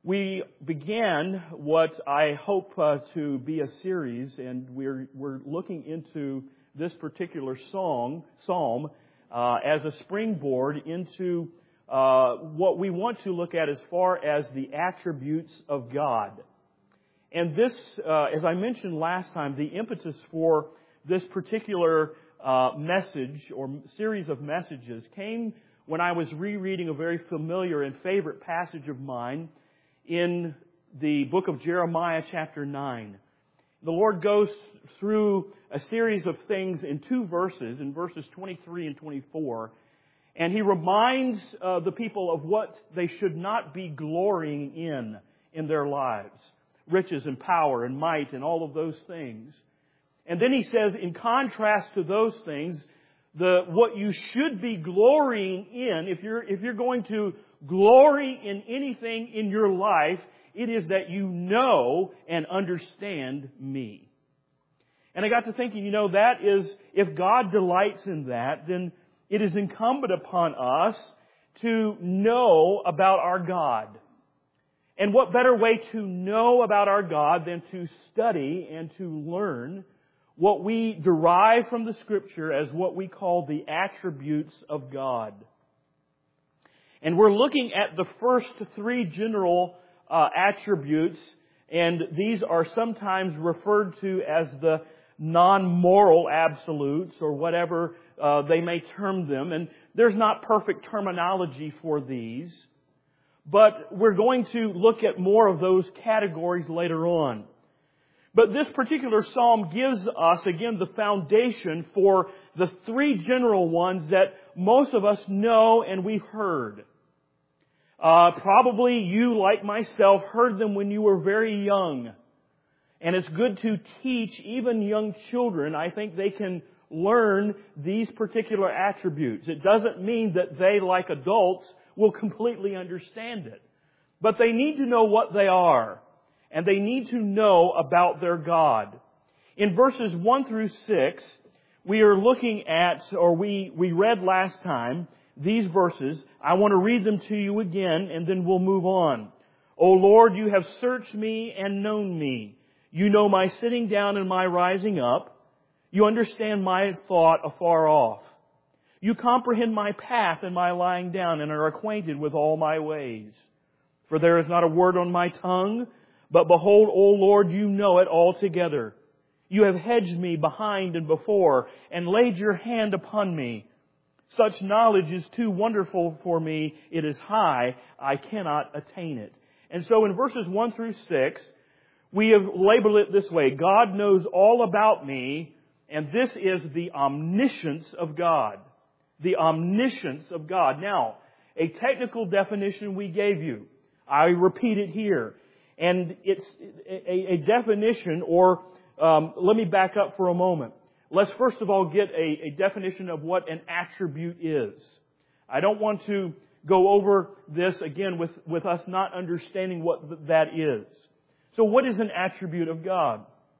We began what I hope to be a series, and we're looking into this particular psalm as a springboard into what we want to look at as far as the attributes of God. And this, as I mentioned last time, the impetus for this particular message or series of messages came when I was rereading a very familiar and favorite passage of mine in the book of Jeremiah chapter 9. The Lord goes through a series of things in two verses, in verses 23 and 24, and He reminds the people of what they should not be glorying in their lives. Riches and power and might and all of those things. And then He says, in contrast to those things, what you should be glorying in, if you're going to glory in anything in your life, it is that you know and understand Me. And I got to thinking, that is, if God delights in that, then it is incumbent upon us to know about our God. And what better way to know about our God than to study and to learn what we derive from the Scripture as what we call the attributes of God. And we're looking at the first three general attributes, and these are sometimes referred to as the non-moral absolutes, or whatever they may term them. And there's not perfect terminology for these, but we're going to look at more of those categories later on. But this particular psalm gives us, again, the foundation for the three general ones that most of us know and we've heard. Probably you, like myself, heard them when you were very young. And it's good to teach even young children. I think they can learn these particular attributes. It doesn't mean that they, like adults, will completely understand it. But they need to know what they are. And they need to know about their God. In verses 1 through 6, we are looking at, or we read last time, these verses. I want to read them to you again, and then we'll move on. O Lord, You have searched me and known me. You know my sitting down and my rising up. You understand my thought afar off. You comprehend my path and my lying down, and are acquainted with all my ways. For there is not a word on my tongue, but behold, O Lord, You know it altogether. You have hedged me behind and before, and laid Your hand upon me. Such knowledge is too wonderful for me. It is high. I cannot attain it. And so in verses 1 through 6, we have labeled it this way. God knows all about me, and this is the omniscience of God. The omniscience of God. Now, a technical definition we gave you. I repeat it here. And it's a definition, or let me back up for a moment. Let's first of all get a definition of what an attribute is. I don't want to go over this again with us not understanding what that is. So what is an attribute of God?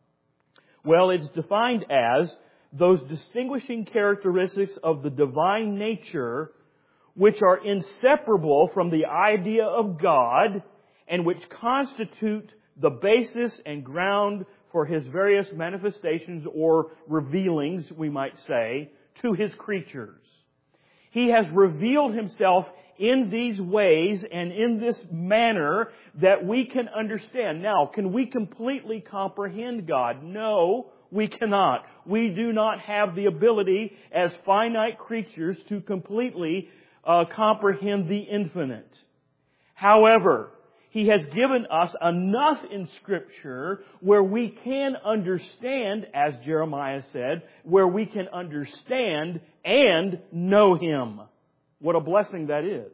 Well, it's defined as those distinguishing characteristics of the divine nature which are inseparable from the idea of God and which constitute the basis and ground for His various manifestations or revealings, we might say, to His creatures. He has revealed Himself in these ways and in this manner that we can understand. Now, can we completely comprehend God? No, we cannot. We do not have the ability as finite creatures to completely comprehend the infinite. However, He has given us enough in Scripture where we can understand, as Jeremiah said, where we can understand and know Him. What a blessing that is.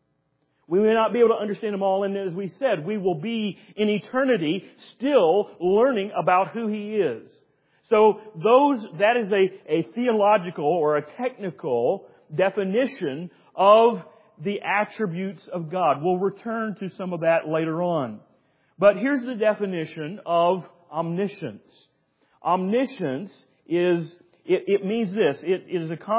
We may not be able to understand Him all, and as we said, we will be in eternity still learning about who He is. So that is a theological or a technical definition of the attributes of God. We'll return to some of that later on. But here's the definition of omniscience. Omniscience it means this.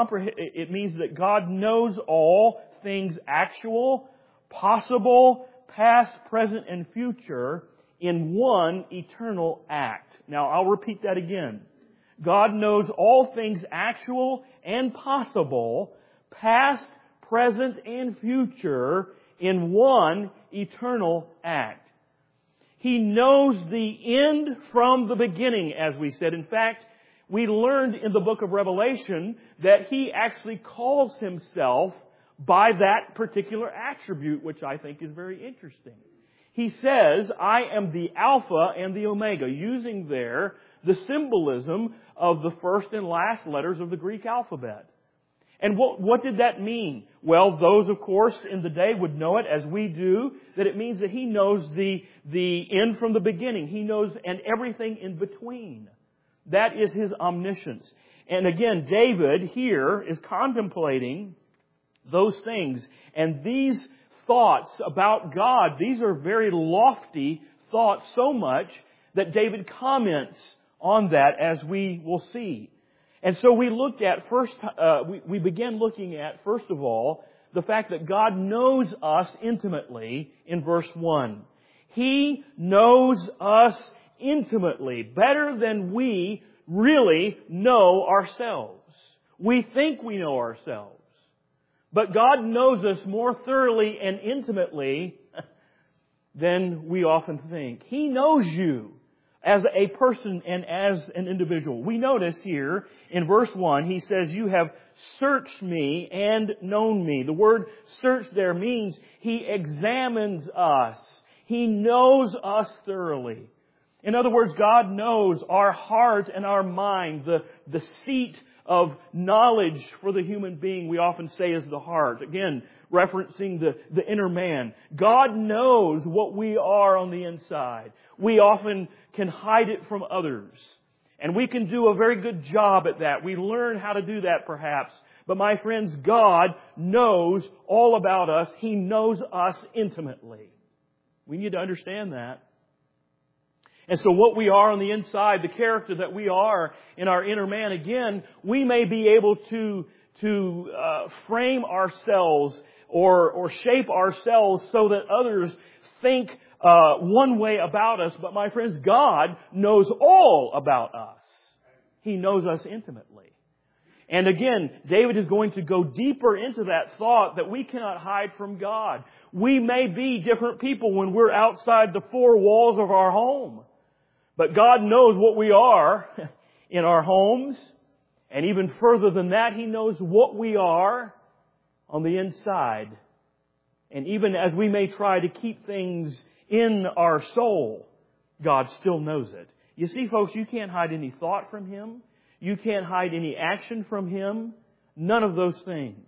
It means that God knows all things actual, possible, past, present, and future in one eternal act. Now, I'll repeat that again. God knows all things actual and possible, past, present, and future in one eternal act. He knows the end from the beginning, as we said. In fact, we learned in the book of Revelation that He actually calls Himself by that particular attribute, which I think is very interesting. He says, I am the Alpha and the Omega, using there the symbolism of the first and last letters of the Greek alphabet. And what did that mean? Well, those, of course, in the day would know it as we do, that it means that He knows the end from the beginning. He knows and everything in between. That is His omniscience. And again, David here is contemplating those things. And these thoughts about God, these are very lofty thoughts, so much that David comments on that, as we will see. And so we looked at we began looking at, first of all, the fact that God knows us intimately in verse 1. He knows us intimately, better than we really know ourselves. We think we know ourselves. But God knows us more thoroughly and intimately than we often think. He knows you as a person and as an individual. We notice here in verse 1, He says, you have searched me and known me. The word search there means He examines us. He knows us thoroughly. In other words, God knows our heart and our mind, the seat of knowledge for the human being, we often say, is the heart. Again, referencing the inner man. God knows what we are on the inside. We often can hide it from others. And we can do a very good job at that. We learn how to do that perhaps. But my friends, God knows all about us. He knows us intimately. We need to understand that. And so what we are on the inside, the character that we are in our inner man, again, we may be able to frame ourselves or shape ourselves so that others think one way about us. But my friends, God knows all about us. He knows us intimately. And again, David is going to go deeper into that thought that we cannot hide from God. We may be different people when we're outside the four walls of our home. But God knows what we are in our homes. And even further than that, He knows what we are on the inside. And even as we may try to keep things in our soul, God still knows it. You see, folks, you can't hide any thought from Him. You can't hide any action from Him. None of those things.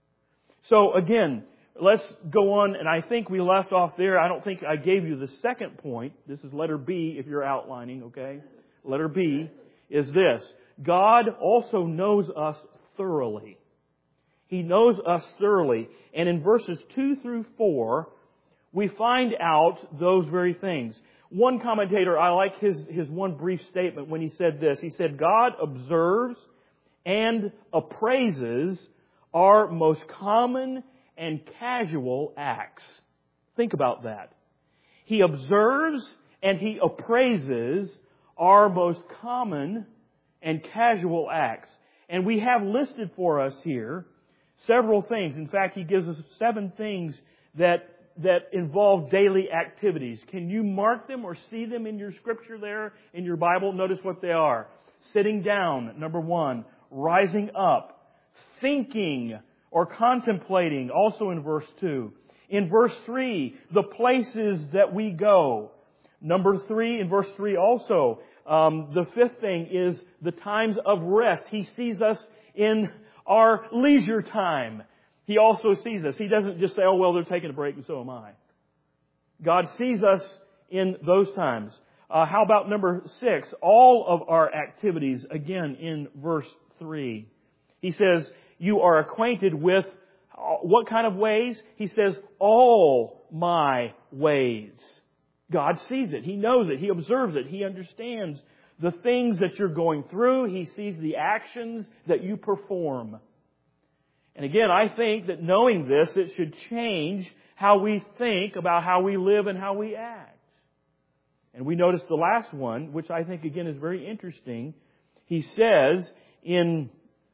So again, let's go on, and I think we left off there. I don't think I gave you the second point. This is letter B if you're outlining, okay? Letter B is this. God also knows us thoroughly. He knows us thoroughly. And in verses 2 through 4, we find out those very things. One commentator, I like his one brief statement when he said this. He said, God observes and appraises our most common and casual acts. Think about that. He observes and He appraises our most common and casual acts. And we have listed for us here several things. In fact, He gives us 7 things that involve daily activities. Can you mark them or see them in your scripture there in your Bible? Notice what they are. Sitting down, number 1. Rising up. Thinking or contemplating, also in verse 2. In verse 3, the places that we go. Number 3, in verse 3 also, the 5th thing is the times of rest. He sees us in our leisure time. He also sees us. He doesn't just say, oh, well, they're taking a break and so am I. God sees us in those times. How about number 6? All of our activities, again, in verse 3. He says, you are acquainted with what kind of ways? He says, all my ways. God sees it. He knows it. He observes it. He understands the things that you're going through. He sees the actions that you perform. And again, I think that knowing this, it should change how we think about how we live and how we act. And we notice the last one, which I think again is very interesting. He says in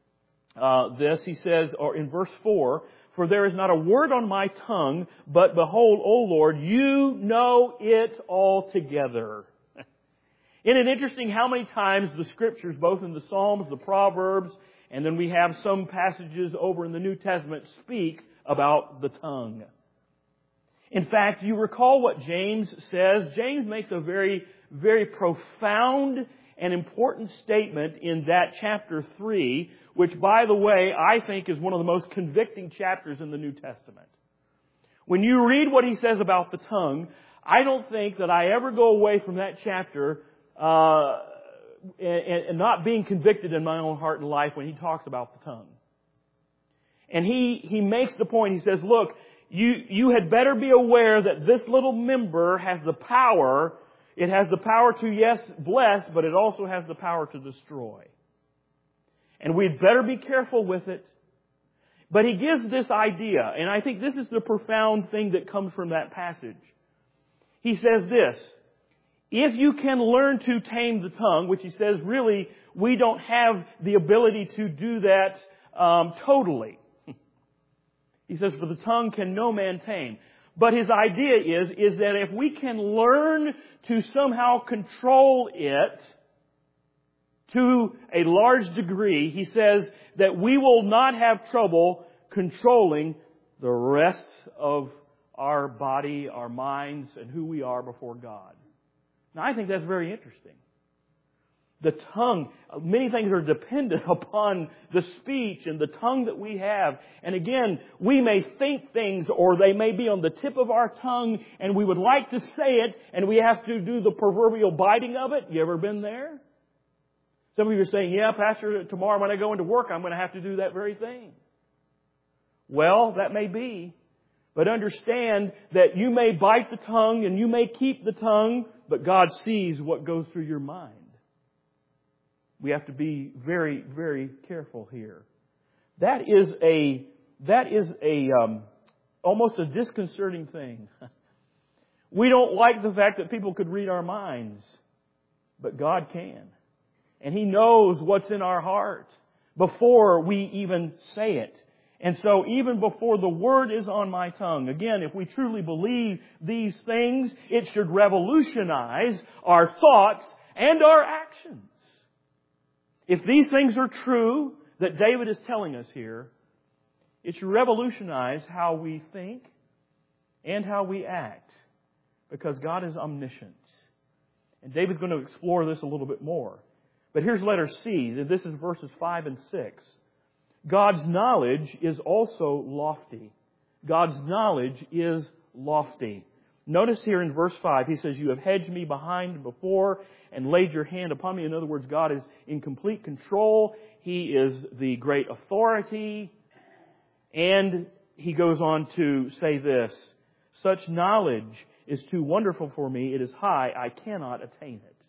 or in verse 4, "For there is not a word on my tongue, but behold, O Lord, you know it altogether." Isn't it interesting how many times the Scriptures, both in the Psalms, the Proverbs, and then we have some passages over in the New Testament, speak about the tongue? In fact, you recall what James says. James makes a very, very profound and important statement in that chapter 3, which, by the way, I think is one of the most convicting chapters in the New Testament. When you read what he says about the tongue, I don't think that I ever go away from that chapter and not being convicted in my own heart and life when he talks about the tongue. And he makes the point, he says, look, you had better be aware that this little member has the power. It has the power to, yes, bless, but it also has the power to destroy. And we'd better be careful with it. But he gives this idea, and I think this is the profound thing that comes from that passage. He says this: if you can learn to tame the tongue, which he says really we don't have the ability to do that totally. He says, for the tongue can no man tame. But his idea is that if we can learn to somehow control it to a large degree, he says that we will not have trouble controlling the rest of our body, our minds, and who we are before God. Now, I think that's very interesting. The tongue, many things are dependent upon the speech and the tongue that we have. And again, we may think things, or they may be on the tip of our tongue, and we would like to say it, and we have to do the proverbial biting of it. You ever been there? Some of you are saying, yeah, Pastor, tomorrow when I go into work, I'm going to have to do that very thing. Well, that may be. But understand that you may bite the tongue and you may keep the tongue, but God sees what goes through your mind. We have to be very, very careful here. That is almost a disconcerting thing. We don't like the fact that people could read our minds, but God can. And He knows what's in our heart before we even say it. And so even before the word is on my tongue, again, if we truly believe these things, it should revolutionize our thoughts and our actions. If these things are true that David is telling us here, it should revolutionize how we think and how we act, because God is omniscient. And David's going to explore this a little bit more. But here's letter C. This is verses 5 and 6. God's knowledge is also lofty. God's knowledge is lofty. Notice here in verse 5, he says, you have hedged me behind and before and laid your hand upon me. In other words, God is in complete control. He is the great authority. And he goes on to say this: such knowledge is too wonderful for me. It is high. I cannot attain it.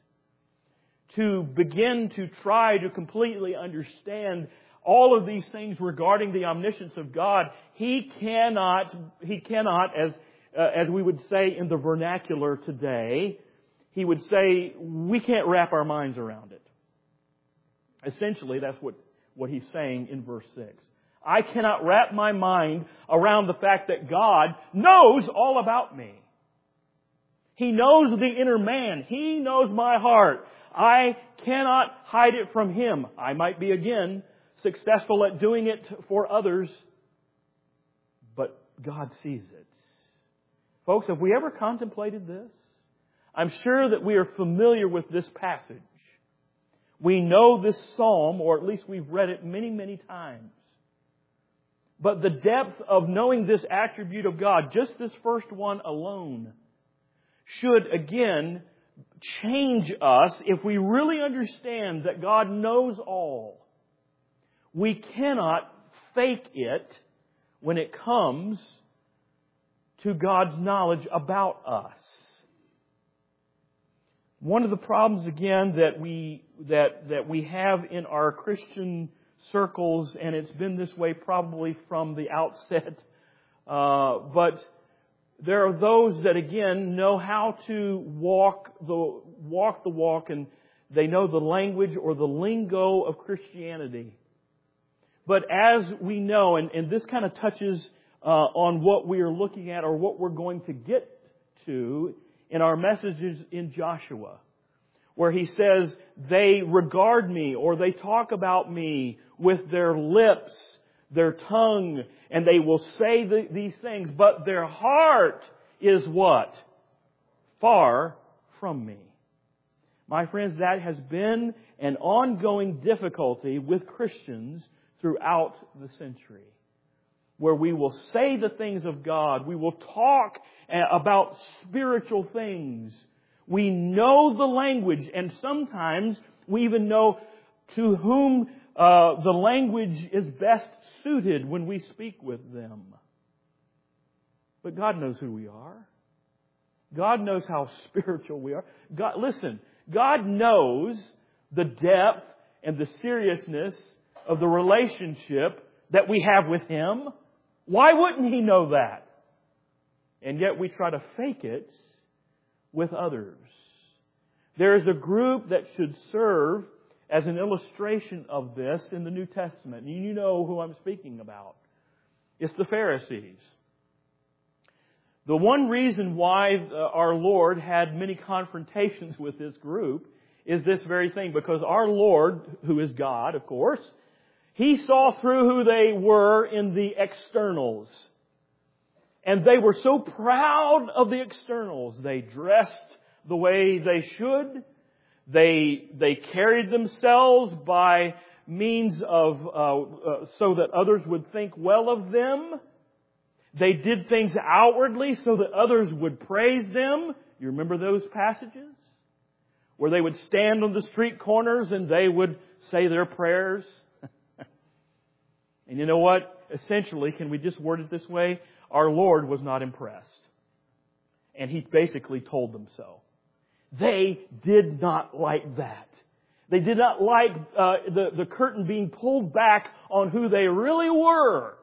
To begin to try to completely understand all of these things regarding the omniscience of God, He cannot, as we would say in the vernacular today, He would say, we can't wrap our minds around it. Essentially, that's what He's saying in verse 6. I cannot wrap my mind around the fact that God knows all about me. He knows the inner man. He knows my heart. I cannot hide it from Him. I might be, again, successful at doing it for others, but God sees it. Folks, have we ever contemplated this? I'm sure that we are familiar with this passage. We know this psalm, or at least we've read it many, many times. But the depth of knowing this attribute of God, just this first one alone, should again change us if we really understand that God knows all. We cannot fake it when it comes to God's knowledge about us. One of the problems, again, that we have in our Christian circles, and it's been this way probably from the outset. But there are those that, again, know how to walk the walk, and they know the language or the lingo of Christianity. But as we know, and this kind of touches on what we are looking at or what we're going to get to in our messages in Joshua, where he says, they regard me or they talk about me with their lips, their tongue, and they will say these things, but their heart is what? Far from me. My friends, that has been an ongoing difficulty with Christians throughout the century, where we will say the things of God, we will talk about spiritual things, we know the language, and sometimes we even know to whom the language is best suited when we speak with them. But God knows who we are. God knows how spiritual we are. God knows the depth and the seriousness of the relationship that we have with Him. Why wouldn't He know that? And yet we try to fake it with others. There is a group that should serve as an illustration of this in the New Testament. And you know who I'm speaking about. It's the Pharisees. The one reason why our Lord had many confrontations with this group is this very thing. Because our Lord, who is God, of course, He saw through who they were in the externals. And they were so proud of the externals. They dressed the way they should. They carried themselves by means of so that others would think well of them. They did things outwardly so that others would praise them. You remember those passages? Where they would stand on the street corners and they would say their prayers. And you know what? Essentially, can we just word it this way? Our Lord was not impressed. And He basically told them so. They did not like that. They did not like the curtain being pulled back on who they really were.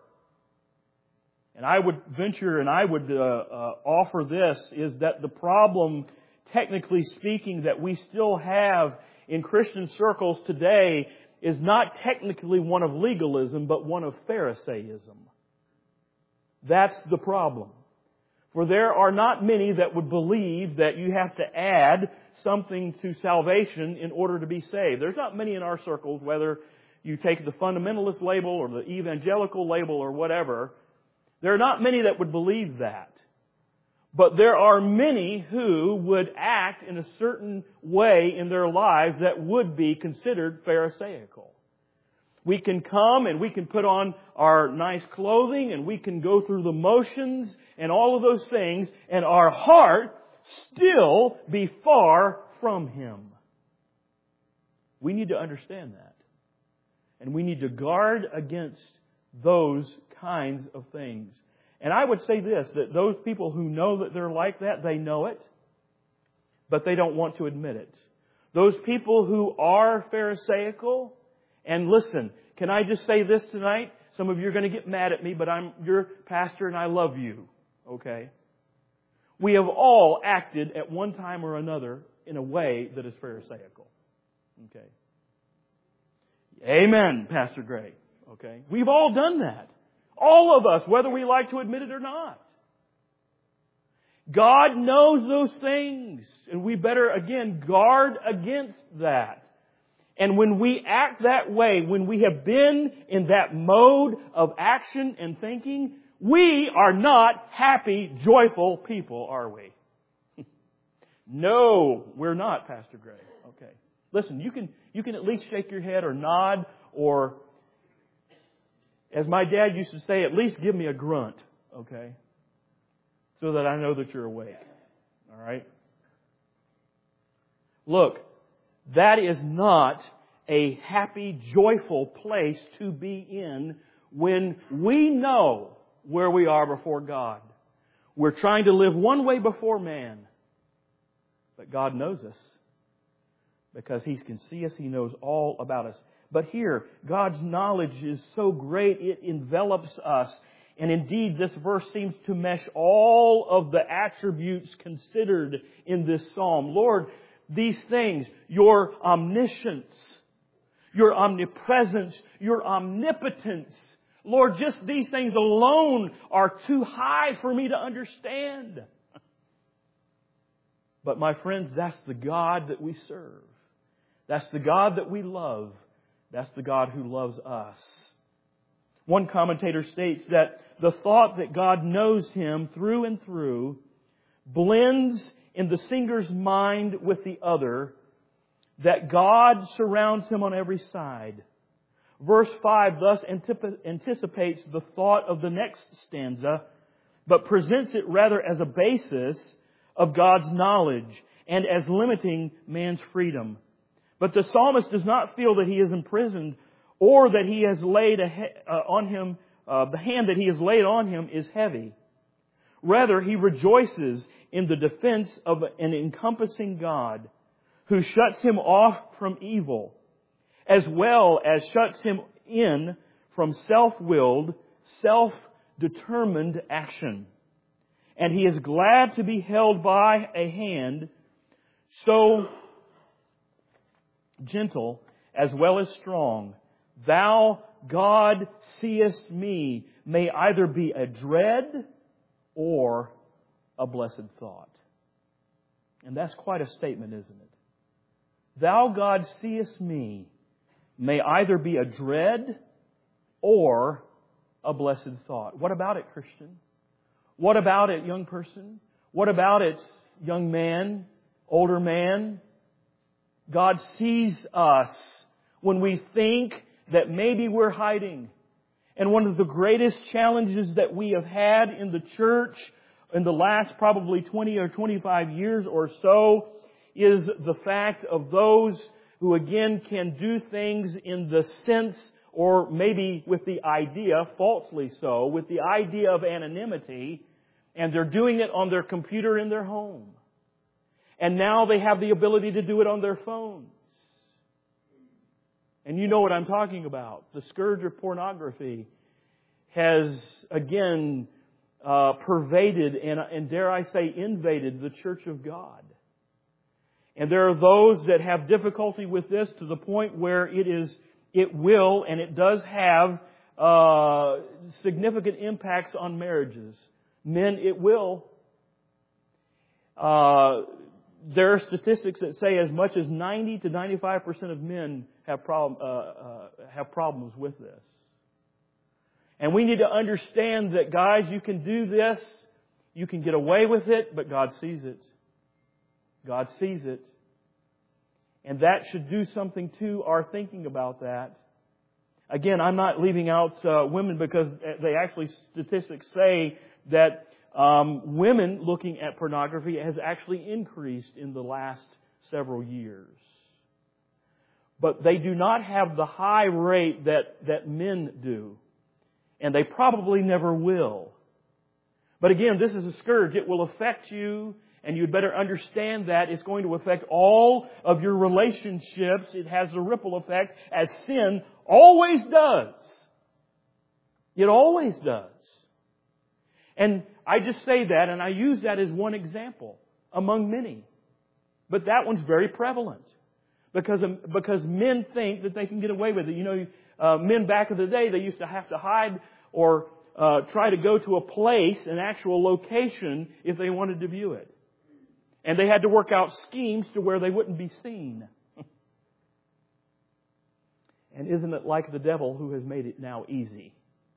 And I would venture and I would offer this, is that the problem, technically speaking, that we still have in Christian circles today is not technically one of legalism, but one of Pharisaism. That's the problem. For there are not many that would believe that you have to add something to salvation in order to be saved. There's not many in our circles, whether you take the fundamentalist label or the evangelical label or whatever. There are not many that would believe that. But there are many who would act in a certain way in their lives that would be considered Pharisaical. We can come and we can put on our nice clothing and we can go through the motions and all of those things, and our heart still be far from Him. We need to understand that. And we need to guard against those kinds of things. And I would say this, that those people who know that they're like that, they know it, but they don't want to admit it. Those people who are Pharisaical, and listen, can I just say this tonight? Some of you are going to get mad at me, but I'm your pastor and I love you. Okay? We have all acted at one time or another in a way that is Pharisaical. Okay? Amen, Pastor Gray. Okay? We've all done that. All of us, whether we like to admit it or not. God knows those things. And we better, again, guard against that. And when we act that way, when we have been in that mode of action and thinking, we are not happy, joyful people, are we? No, we're not, Pastor Gray. Okay. Listen, you can at least shake your head or nod, or, as my dad used to say, at least give me a grunt, okay? So that I know that you're awake. All right? Look, that is not a happy, joyful place to be in when we know where we are before God. We're trying to live one way before man. But God knows us. Because He can see us. He knows all about us. But here, God's knowledge is so great, it envelops us. And indeed, this verse seems to mesh all of the attributes considered in this psalm. Lord, these things, your omniscience, your omnipresence, your omnipotence, Lord, just these things alone are too high for me to understand. But my friends, that's the God that we serve. That's the God that we love. That's the God who loves us. One commentator states that the thought that God knows him through and through blends in the singer's mind with the other, that God surrounds him on every side. Verse 5 thus anticipates the thought of the next stanza, but presents it rather as a basis of God's knowledge and as limiting man's freedom. But the psalmist does not feel that he is imprisoned or that he has laid on him, the hand that he has laid on him is heavy. Rather, he rejoices in the defense of an encompassing God who shuts him off from evil, as well as shuts him in from self-willed, self-determined action. And he is glad to be held by a hand so gentle as well as strong. Thou, God, seest me, may either be a dread or a blessed thought. And that's quite a statement, isn't it? Thou, God, seest me, may either be a dread or a blessed thought. What about it, Christian? What about it, young person? What about it, young man, older man? God sees us when we think that maybe we're hiding. And one of the greatest challenges that we have had in the church in the last probably 20 or 25 years or so is the fact of those who again can do things in the sense, or maybe with the idea, falsely so, with the idea of anonymity, and they're doing it on their computer in their home. And now they have the ability to do it on their phones. And you know what I'm talking about. The scourge of pornography has again pervaded and dare I say invaded the church of God. And there are those that have difficulty with this to the point where it will and it does have significant impacts on marriages. Men, it will. There are statistics that say as much as 90 to 95% of men have problems with this. And we need to understand that, guys, you can do this, you can get away with it, but God sees it. God sees it. And that should do something to our thinking about that. Again, I'm not leaving out women because they actually, statistics say that women looking at pornography has actually increased in the last several years. But they do not have the high rate that men do. And they probably never will. But again, this is a scourge. It will affect you, and you'd better understand that it's going to affect all of your relationships. It has a ripple effect, as sin always does. It always does. And I just say that, and I use that as one example among many. But that one's very prevalent. Because men think that they can get away with it. You know, men back in the day, they used to have to hide or try to go to a place, an actual location, if they wanted to view it. And they had to work out schemes to where they wouldn't be seen. And isn't it like the devil who has made it now easy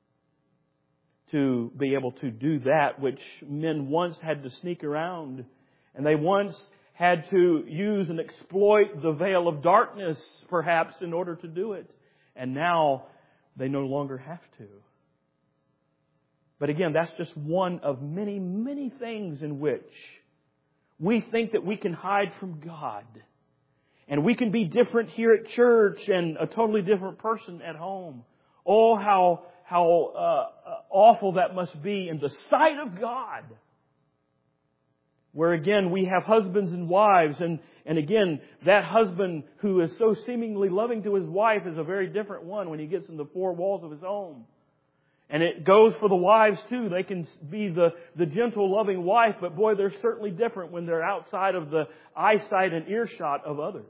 to be able to do that which men once had to sneak around, and they once had to use and exploit the veil of darkness, perhaps, in order to do it. And now they no longer have to. But again, that's just one of many, many things in which we think that we can hide from God. And we can be different here at church and a totally different person at home. Oh, how awful that must be in the sight of God. where again we have husbands and wives, and again, that husband who is so seemingly loving to his wife is a very different one when he gets in the four walls of his home. And it goes for the wives too. They can be the gentle, loving wife, but boy, they're certainly different when they're outside of the eyesight and earshot of others.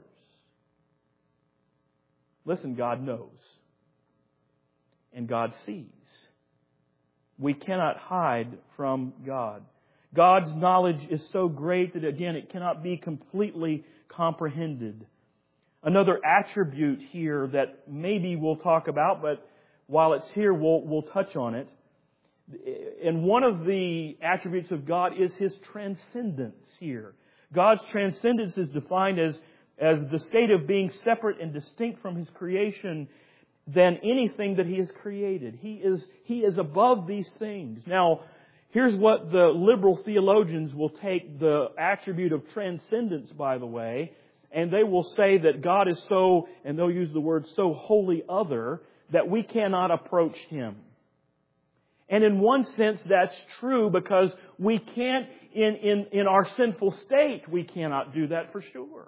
Listen, God knows. And God sees. We cannot hide from God. God's knowledge is so great that, again, it cannot be completely comprehended. Another attribute here that maybe we'll talk about, but while it's here, we'll touch on it. And one of the attributes of God is His transcendence here. God's transcendence is defined as the state of being separate and distinct from His creation than anything that He has created. He is above these things. Now, here's what the liberal theologians will take the attribute of transcendence, by the way, and they will say that God is so, and they'll use the word so wholly other, that we cannot approach Him. And in one sense, that's true because we can't, in our sinful state, we cannot do that for sure.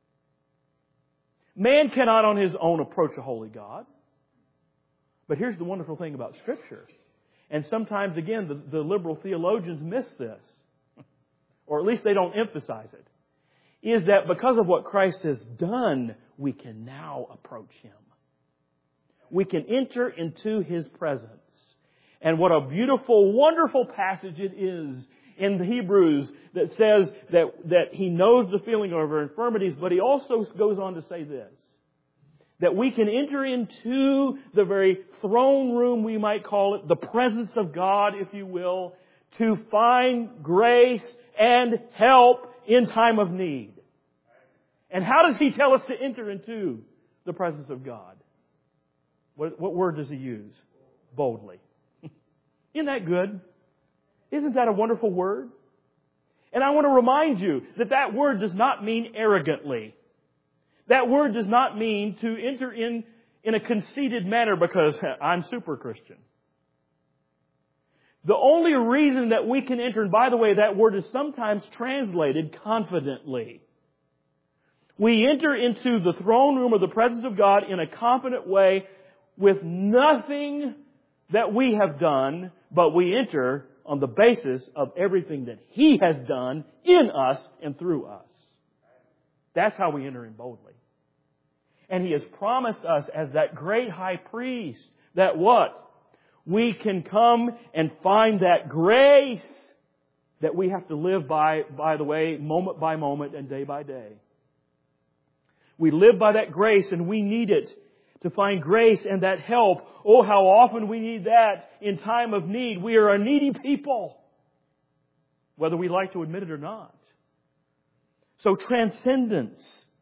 Man cannot on his own approach a holy God. But here's the wonderful thing about Scripture. And sometimes, again, the liberal theologians miss this. Or at least they don't emphasize it. Is that because of what Christ has done, we can now approach Him. We can enter into His presence. And what a beautiful, wonderful passage it is in the Hebrews that says that He knows the feeling of our infirmities, but He also goes on to say this. That we can enter into the very throne room, we might call it, the presence of God, if you will, to find grace and help in time of need. And how does He tell us to enter into the presence of God? What word does He use? Boldly. Isn't that good? Isn't that a wonderful word? And I want to remind you that word does not mean arrogantly. That word does not mean to enter in a conceited manner because I'm super Christian. The only reason that we can enter, and by the way, that word is sometimes translated confidently. We enter into the throne room of the presence of God in a confident way with nothing that we have done, but we enter on the basis of everything that He has done in us and through us. That's how we enter in boldly. And He has promised us as that great high priest that what? We can come and find that grace that we have to live by the way, moment by moment and day by day. We live by that grace and we need it to find grace and that help. Oh, how often we need that in time of need. We are a needy people, whether we like to admit it or not. So transcendence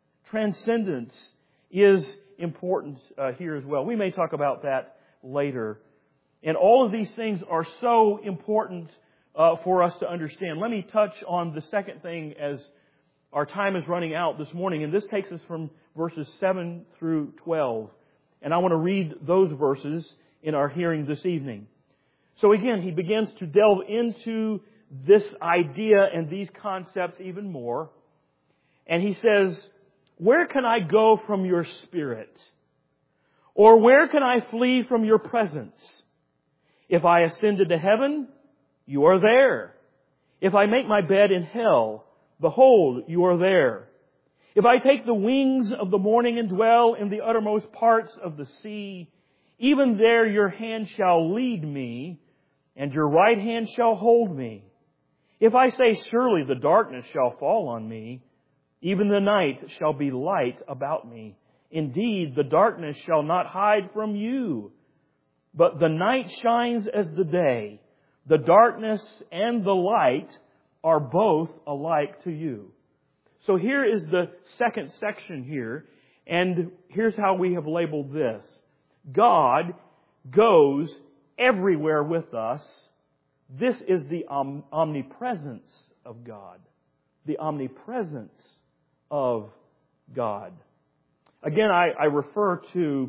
is important here as well. We may talk about that later. And all of these things are so important for us to understand. Let me touch on the second thing as our time is running out this morning. And this takes us from verses 7 through 12. And I want to read those verses in our hearing this evening. So again, he begins to delve into this idea and these concepts even more. And he says, "Where can I go from your Spirit? Or where can I flee from your presence? If I ascended to heaven, you are there. If I make my bed in hell, behold, you are there. If I take the wings of the morning and dwell in the uttermost parts of the sea, even there your hand shall lead me, and your right hand shall hold me. If I say, surely the darkness shall fall on me, even the night shall be light about me. Indeed, the darkness shall not hide from you, but the night shines as the day. The darkness and the light are both alike to you." So here is the second section here, and here's how we have labeled this. God goes everywhere with us. This is the omnipresence of God. The omnipresence of God. Again, I refer to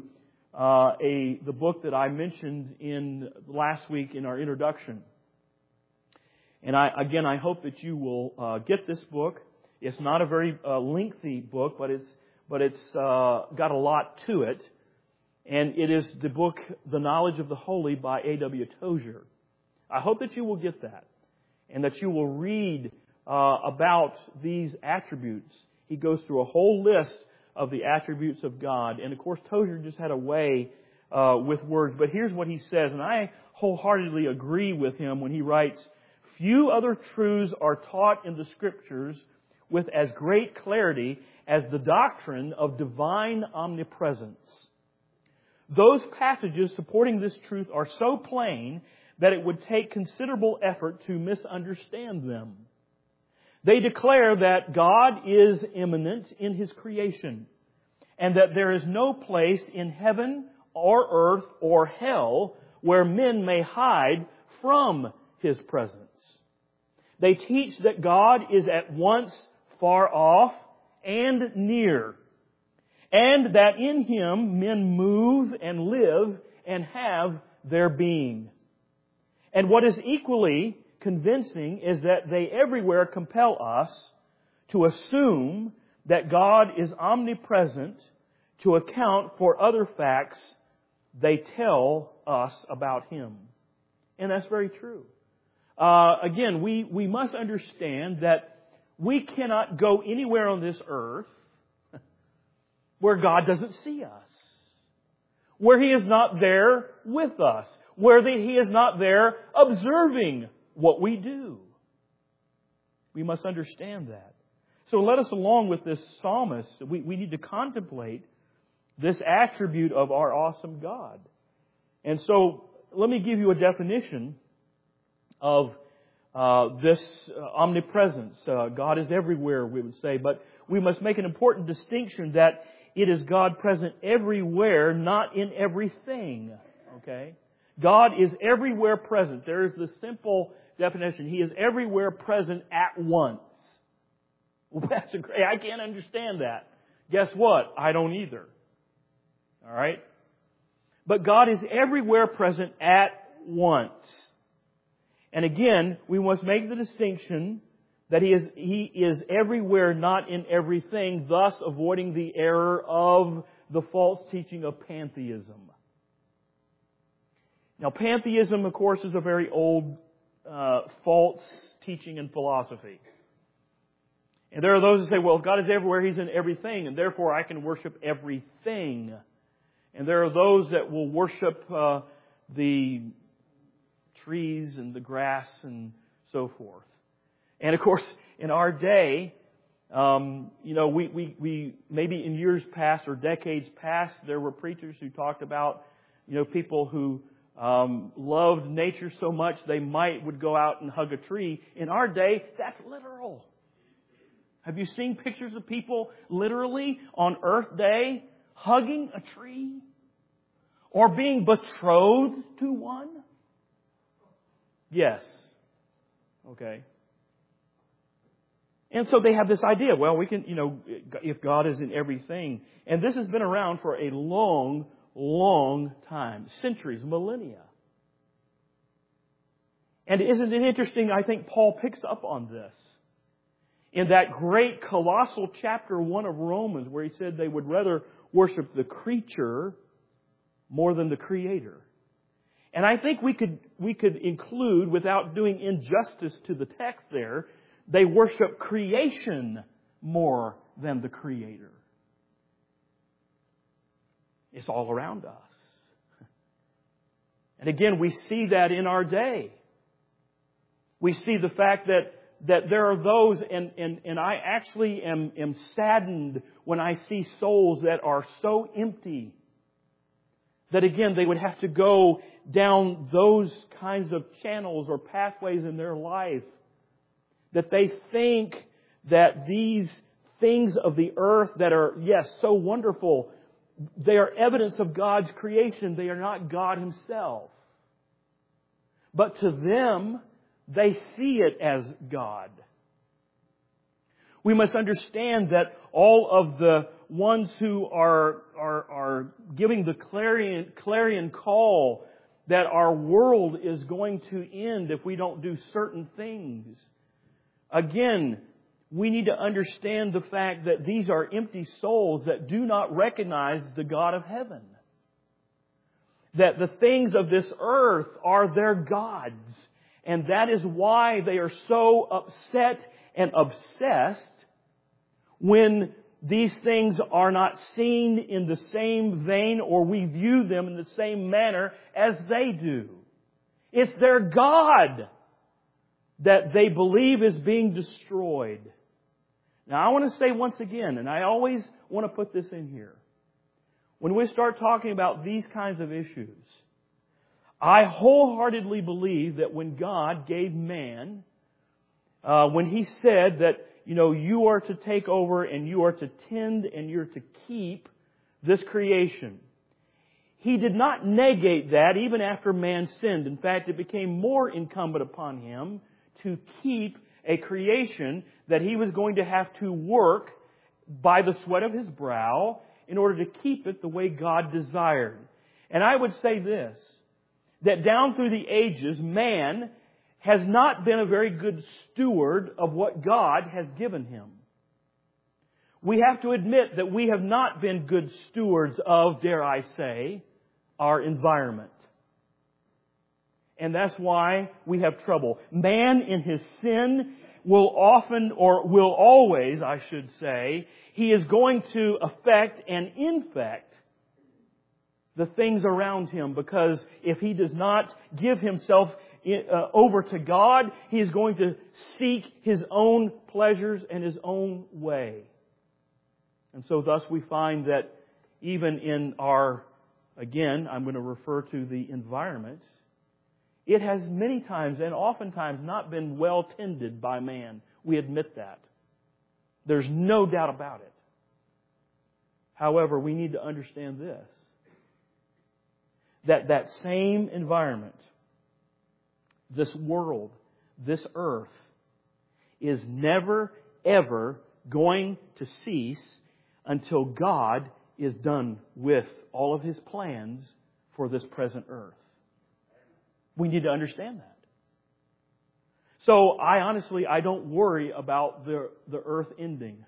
the book that I mentioned in last week in our introduction. And I hope that you will get this book. It's not a very lengthy book, but it's got a lot to it. And it is the book, The Knowledge of the Holy by A.W. Tozer. I hope that you will get that and that you will read about these attributes. He goes through a whole list of the attributes of God. And of course, Tozer just had a way with words. But here's what he says, and I wholeheartedly agree with him when he writes, "Few other truths are taught in the Scriptures with as great clarity as the doctrine of divine omnipresence. Those passages supporting this truth are so plain that it would take considerable effort to misunderstand them. They declare that God is immanent in His creation, and that there is no place in heaven or earth or hell where men may hide from His presence. They teach that God is at once far off and near, and that in Him men move and live and have their being. And what is equally convincing is that they everywhere compel us to assume that God is omnipresent to account for other facts they tell us about Him." And that's very true. Again, we must understand that we cannot go anywhere on this earth where God doesn't see us, where He is not there with us, where He is not there observing what we do. We must understand that. So let us, along with this psalmist, we need to contemplate this attribute of our awesome God. And so let me give you a definition of this omnipresence. God is everywhere, we would say, but we must make an important distinction that it is God present everywhere, not in everything. Okay? God is everywhere present. There is the simple definition. He is everywhere present at once. Well, Pastor Gray, I can't understand that. Guess what? I don't either. All right? But God is everywhere present at once. And again, we must make the distinction that He is everywhere, not in everything, thus avoiding the error of the false teaching of pantheism. Now, pantheism, of course, is a very old false teaching and philosophy. And there are those who say, well, if God is everywhere, He's in everything, and therefore I can worship everything. And there are those that will worship the trees and the grass and so forth. And of course, in our day, we maybe in years past or decades past, there were preachers who talked about, people who loved nature so much they would go out and hug a tree. In our day, that's literal. Have you seen pictures of people literally on Earth Day hugging a tree or being betrothed to one? Yes. Okay. And so they have this idea, well, we can, if God is in everything. And this has been around for a long, long time. Centuries, millennia. And isn't it interesting, I think Paul picks up on this. In that great colossal chapter 1 of Romans, where he said they would rather worship the creature more than the Creator. And I think we could include, without doing injustice to the text there, they worship creation more than the Creator. It's all around us. And again, we see that in our day. We see the fact that there are those, and I actually am saddened when I see souls that are so empty that again, they would have to go down those kinds of channels or pathways in their life. That they think that these things of the earth that are, yes, so wonderful, they are evidence of God's creation. They are not God Himself. But to them, they see it as God. We must understand that all of the ones who are giving the clarion call that our world is going to end if we don't do certain things. Again, we need to understand the fact that these are empty souls that do not recognize the God of heaven. That the things of this earth are their gods. And that is why they are so upset and obsessed when these things are not seen in the same vein or we view them in the same manner as they do. It's their God that they believe is being destroyed. Now I want to say once again, and I always want to put this in here, when we start talking about these kinds of issues, I wholeheartedly believe that when God gave man, when He said that, you are to take over and you are to tend and you're to keep this creation, He did not negate that even after man sinned. In fact, it became more incumbent upon Him to keep a creation that He was going to have to work by the sweat of His brow in order to keep it the way God desired. And I would say this, that down through the ages, man has not been a very good steward of what God has given him. We have to admit that we have not been good stewards of, dare I say, our environment. And that's why we have trouble. Man in his sin will always, I should say, he is going to affect and infect the things around him, because if he does not give himself over to God, he is going to seek his own pleasures and his own way. And so thus we find that even in our, again, I'm going to refer to the environment, it has many times and oftentimes not been well tended by man. We admit that. There's no doubt about it. However, we need to understand this, that same environment, this world, this earth, is never, ever going to cease until God is done with all of His plans for this present earth. We need to understand that. So I don't worry about the earth ending.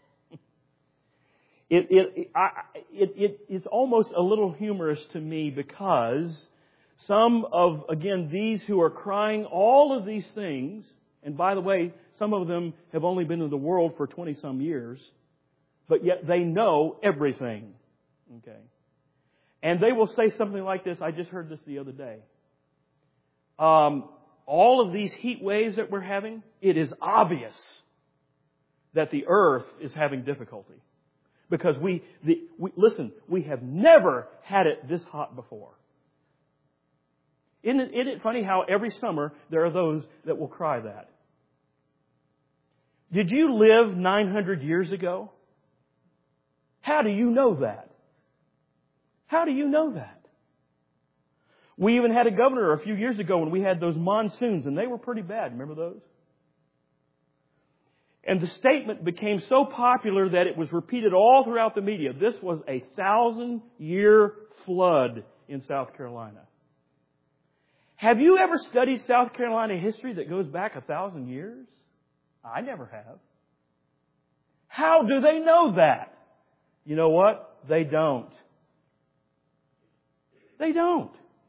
It's almost a little humorous to me, because some of, again, these who are crying all of these things, and by the way, some of them have only been in the world for 20-some years, but yet they know everything. Okay. And they will say something like this. I just heard this the other day. All of these heat waves that we're having, it is obvious that the earth is having difficulty. Because listen, we have never had it this hot before. Isn't it funny how every summer there are those that will cry that? Did you live 900 years ago? How do you know that? How do you know that? We even had a governor a few years ago when we had those monsoons, and they were pretty bad. Remember those? And the statement became so popular that it was repeated all throughout the media. This was a 1,000-year flood in South Carolina. Have you ever studied South Carolina history that goes back 1,000 years? I never have. How do they know that? You know what? They don't. They don't.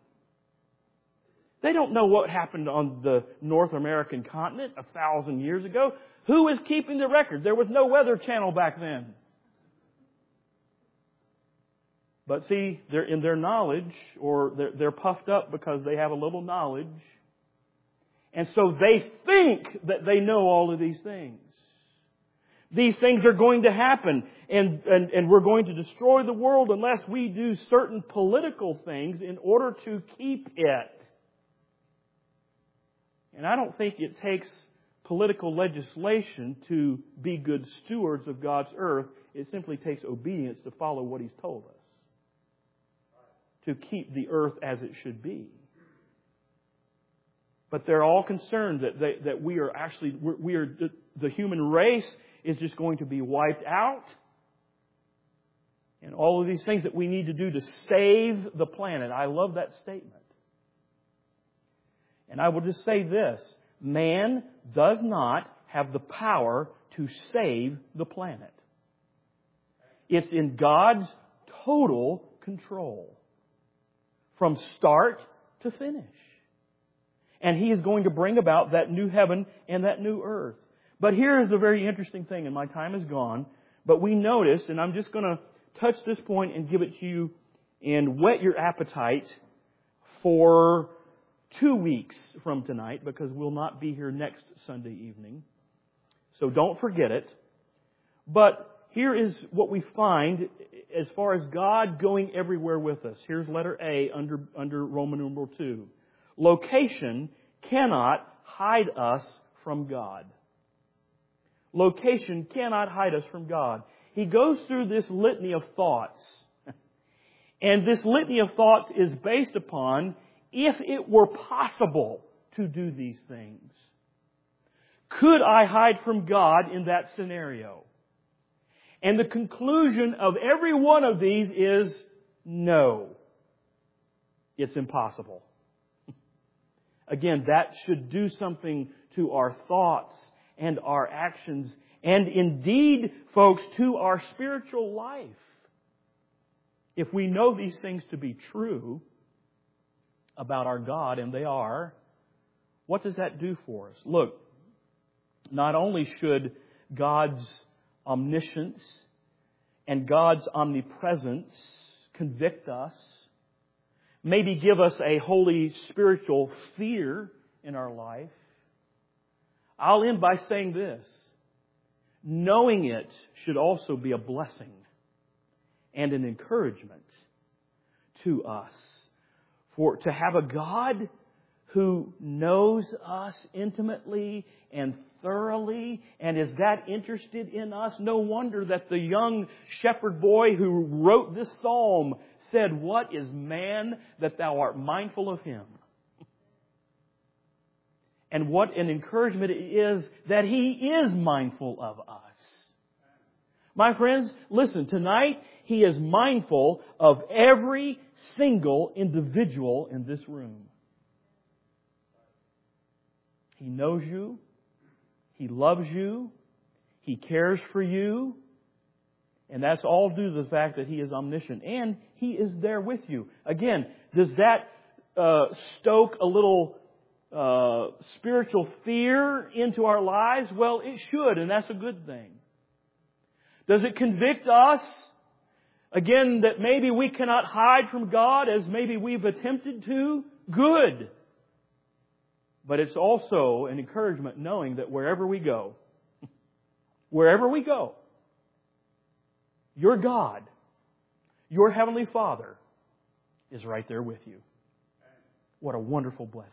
They don't know what happened on the North American continent 1,000 years ago. Who is keeping the record? There was no Weather Channel back then. But see, they're in their knowledge, or they're puffed up because they have a little knowledge. And so they think that they know all of these things. These things are going to happen, and we're going to destroy the world unless we do certain political things in order to keep it. And I don't think it takes political legislation to be good stewards of God's earth. It simply takes obedience to follow what He's told us, to keep the earth as it should be. But they're all concerned that we are actually, the human race is just going to be wiped out. And all of these things that we need to do to save the planet. I love that statement. And I will just say this. Man does not have the power to save the planet. It's in God's total control. From start to finish. And He is going to bring about that new heaven and that new earth. But here is the very interesting thing, and my time is gone. But we notice, and I'm just going to touch this point and give it to you and whet your appetite for 2 weeks from tonight, because we'll not be here next Sunday evening. So don't forget it. But here is what we find as far as God going everywhere with us. Here's letter A under Roman numeral 2. Location cannot hide us from God. Location cannot hide us from God. He goes through this litany of thoughts. And this litany of thoughts is based upon if it were possible to do these things. Could I hide from God in that scenario? And the conclusion of every one of these is no. It's impossible. Again, that should do something to our thoughts and our actions, and indeed, folks, to our spiritual life. If we know these things to be true about our God, and they are, what does that do for us? Look, not only should God's omniscience and God's omnipresence convict us, maybe give us a holy spiritual fear in our life. I'll end by saying this. Knowing it should also be a blessing and an encouragement to us. For to have a God who knows us intimately and thoroughly and is that interested in us, no wonder that the young shepherd boy who wrote this psalm said, "What is man that thou art mindful of him?" And what an encouragement it is that He is mindful of us. My friends, listen, tonight He is mindful of every single individual in this room. He knows you. He loves you. He cares for you. And that's all due to the fact that He is omniscient. And He is there with you. Again, does that stoke a little spiritual fear into our lives? Well, it should, and that's a good thing. Does it convict us, again, that maybe we cannot hide from God as maybe we've attempted to? Good. But it's also an encouragement knowing that wherever we go, your God, your Heavenly Father, is right there with you. What a wonderful blessing.